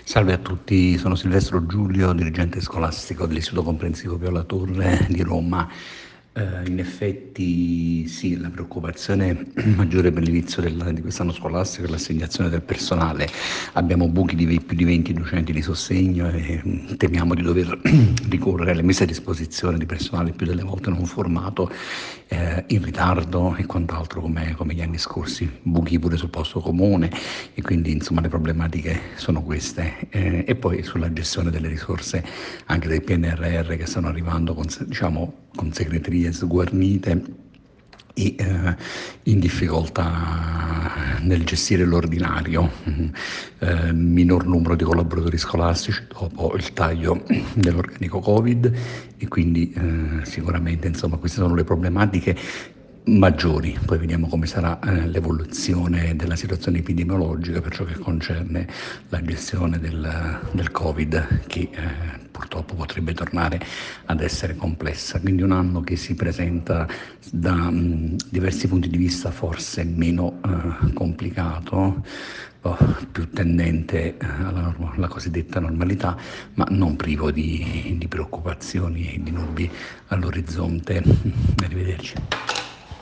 Salve a tutti, sono Silvestro Giulio, dirigente scolastico dell'Istituto Comprensivo Pio La Torre di Roma. In effetti sì, la preoccupazione maggiore per l'inizio di quest'anno scolastico è l'assegnazione del personale. Abbiamo buchi di più di 20 docenti di sostegno e temiamo di dover ricorrere alle messe a disposizione di personale più delle volte non formato, in ritardo e quant'altro come gli anni scorsi, buchi pure sul posto comune e quindi insomma le problematiche sono queste. E poi sulla gestione delle risorse anche del PNRR che stanno arrivando con segreterie sguarnite e in difficoltà nel gestire l'ordinario, minor numero di collaboratori scolastici dopo il taglio dell'organico Covid e quindi sicuramente insomma queste sono le problematiche maggiori. Poi vediamo come sarà l'evoluzione della situazione epidemiologica per ciò che concerne la gestione del Covid che purtroppo potrebbe tornare ad essere complessa. Quindi un anno che si presenta da diversi punti di vista forse meno complicato, più tendente alla cosiddetta normalità, ma non privo di preoccupazioni e di nubi all'orizzonte. Arrivederci.